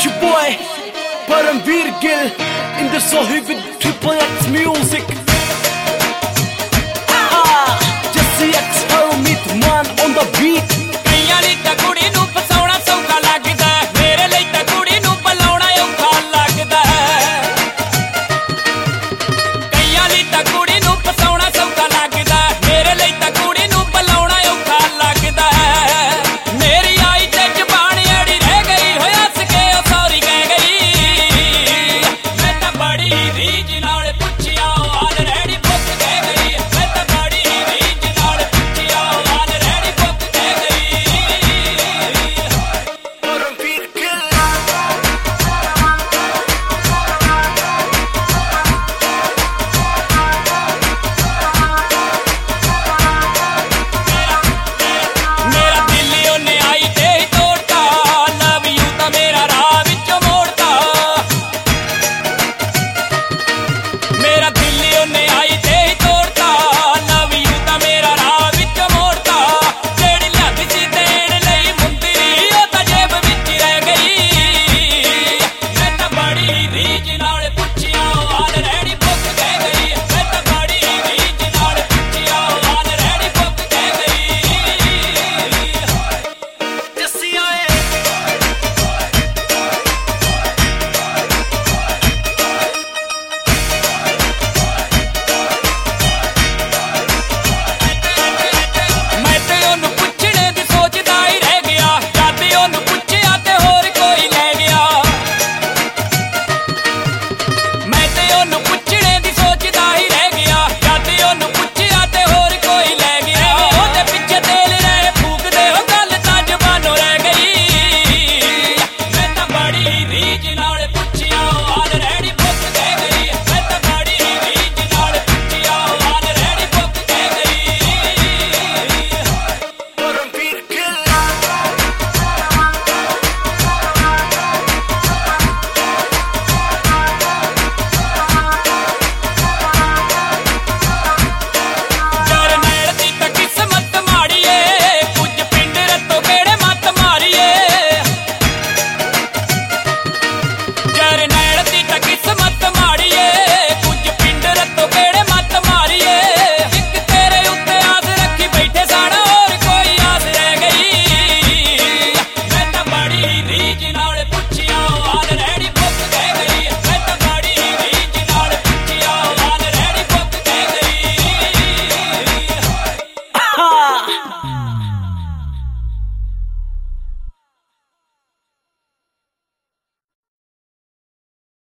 It's your boy, Paramveer Gill, in the Sohi with Triple X music. Jesse X, Harmeet Man on the beat. ਕਈਆਂ ਲਈ ਤਾਂ ਕੁੜੀ ਨੂੰ ਫਸਾਉਣਾ ਸੌਖਾ ਲੱਗਦਾ, ਮੇਰੇ ਲਈ ਤਾਂ ਕੁੜੀ ਨੂੰ ਬੁਲਾਉਣਾ ਔਖਾ ਲੱਗਦਾ। ਕਈਆਂ ਲਈ ਤਾਂ ਕੁੜੀ ਨੂੰ ਫਸਾਉਣਾ ਸੌਖਾ ਲੱਗਦਾ, ਮੇਰੇ ਲਈ ਤਾਂ ਕੁੜੀ ਨੂੰ ਬੁਲਾਉਣਾ ਔਖਾ ਲੱਗਦਾ। ਮੇਰੀ ਆਈ ਤੇ ਜ਼ਬਾਨ ਅੜੀ ਰਹਿ ਗਈ, ਹੋਇਆ ਸਕੇ ਉਹ ਸੌਰੀ ਕਹਿ ਗਈ। ਮੈਂ ਤਾਂ ਬੜੀ ਰੀਝ ਨਾਲ ਪੁੱਛਿਆ ਆਲਰੇਡੀ ਬੁੱਕ ਕਹਿ ਗਈ। ਮੈਂ ਤਾਂ ਬੜੀ ਰੀਝ ਨਾਲ ਪੁੱਛਿਆ ਆਲਰੇਡੀ ਬੁੱਕ ਕਹਿ ਗਈ। Paramveer Gill. ਮੇਰਾ ਦਿਲ ਉਹਨੇ ਆਈ ਤੇ ਹੀ ਤੋੜਤਾ, ਲਵ ਯੂ ਤਾਂ ਮੇਰਾ ਰਾਹ ਵਿੱਚੋਂ ਮੋੜਤਾ। ਮੇਰਾ ਦਿਲ ਉਹਨੇ ਆਈ ਤੇ ਹੀ ਤੋੜਤਾ, ਲਵ ਯੂ ਤਾਂ ਮੇਰਾ ਰਾਹ ਵਿੱਚੋਂ ਮੋੜਤਾ। ਜਿਹੜੀ ਲਿਆਂਦੀ ਸੀ ਦੇਣ ਲਈ ਮੁੰਦਰੀ, ਉਹ ਤਾਂ ਜੇਬ ਵਿੱਚ ਰਹਿ ਗਈ। ਮੈਂ ਤਾਂ ਬੜੀ ਰੀਝ ਨਾਲ ਪੁੱਛਿਆ ਆਲਰੇਡੀ ਬੁੱਕ ਕਹਿ ਗਈ। ਮੈਂ ਤਾਂ ਬੜੀ ਰੀਝ ਨਾਲ ਪੁੱਛਿਆ ਆਲਰੇਡੀ ਬੁੱਕ ਕਹਿ ਗਈ। Jesse ਆਏ ਮੈਂ ਤੇ ਉਹਨੂੰ ਪੁੱਛਣੇ ਦੀ ਸੋਚਦਾ ਹੀ ਰਹਿ ਗਿਆ, ਜਦ ਉਹਨੂੰ ਪੁੱਛਿਆ ਤੇ ਹੋਰ ਕੋਈ ਲੈ ਗਿਆ। ਮੈਂ ਤੇ ਉਹਨੂੰ ਪੁੱਛਣੇ ਦੀ ਸੋਚਦਾ ਹੀ ਰਹਿ ਗਿਆ, ਜਦ ਉਹਨੂੰ ਪੁੱਛਿਆ ਤੇ ਹੋਰ ਕੋਈ ਲੈ ਗਿਆ। ਉਹਦੇ ਪਿੱਛੇ ਤੇਲ ਰਹੇ ਫੂਕਦੇ, ਉਹ ਗੱਲ ਤਾਂ ਜ਼ਬਾਨੋਂ ਰਹਿ ਗਈ। ਮੈਂ ਤਾਂ ਬੜੀ ਰੀਝ ਨਾਲ ਪੁੱਛਿਆ ਆਲਰੇਡੀ ਬੁੱਕ ਕਹਿ ਗਈ। ਮੈਂ ਤਾਂ ਬੜੀ ਰੀਝ ਨਾਲ ਪੁੱਛਿਆ ਆਲਰੇਡੀ ਬੁੱਕ ਕਹਿ ਗਈ। Paramveer Gill. ਜਰਨੈਲ ਦੀ ਤਾਂ ਕਿਸਮਤ ਮਾੜੀ ਏ, ਕੁਝ ਪਿੰਡ ਰੱਤੋਂ ਕਿਹੜੇ ਮੱਤ ਮਾਰੀਏ। ਜਰਨੈਲ ਦੀ ਤਾਂ ਕਿਸਮਤ ਮਾੜੀ ਏ, ਕੁਝ ਪਿੰਡ ਰੱਤੋਂ ਕਿਹੜੇ ਮੱਤ ਮਾਰੀਏ। ਇੱਕ ਤੇਰੇ ਉੱਤੇ ਆਸ ਰੱਖੀ ਬੈਠੇ ਸਾਡਾ, ਹੋਰ ਕੋਈ ਆਸ ਰਹਿ ਗਈ। ਮੈਂ ਤਾਂ ਬੜੀ ਰੀਝ ਨਾਲ ਪੁੱਛਿਆ ਆਲਰੇਡੀ ਬੁੱਕ ਕਹਿ ਗਈ। ਮੈਂ ਤਾਂ ਬੜੀ ਰੀਝ ਨਾਲ ਪੁੱਛਿਆ ਆਲਰੇਡੀ ਬੁੱਕ ਕਹਿ ਗਈ।